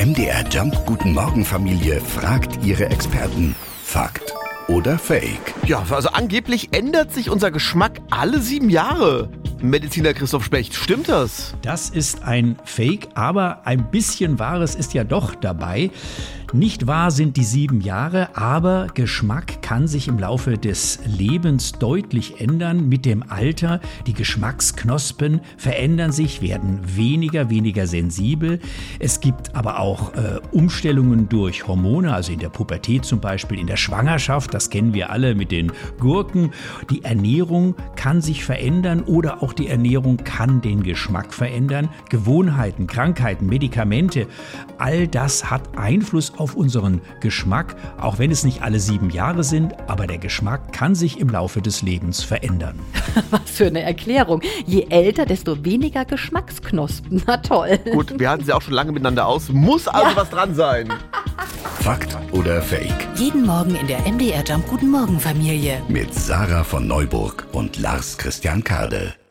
MDR Jump Guten Morgen Familie fragt ihre Experten. Fakt oder Fake? Ja, also angeblich ändert sich unser Geschmack alle 7 Jahre. Mediziner Christoph Specht, stimmt das? Das ist ein Fake, aber ein bisschen Wahres ist ja doch dabei. Nicht wahr sind die 7 Jahre, aber Geschmack kann sich im Laufe des Lebens deutlich ändern. Mit dem Alter, die Geschmacksknospen verändern sich, werden weniger sensibel. Es gibt aber auch Umstellungen durch Hormone, also in der Pubertät zum Beispiel, in der Schwangerschaft, das kennen wir alle mit den Gurken. Die Ernährung kann sich verändern oder auch die Ernährung kann den Geschmack verändern. Gewohnheiten, Krankheiten, Medikamente, all das hat Einfluss auf unseren Geschmack, auch wenn es nicht alle 7 Jahre sind, aber der Geschmack kann sich im Laufe des Lebens verändern. Was für eine Erklärung. Je älter, desto weniger Geschmacksknospen. Na toll. Gut, wir halten sie auch schon lange miteinander aus. Muss also was dran sein. Fakt oder Fake? Jeden Morgen in der MDR Jump Guten Morgen Familie. Mit Sarah von Neuburg und Lars Christian Kade.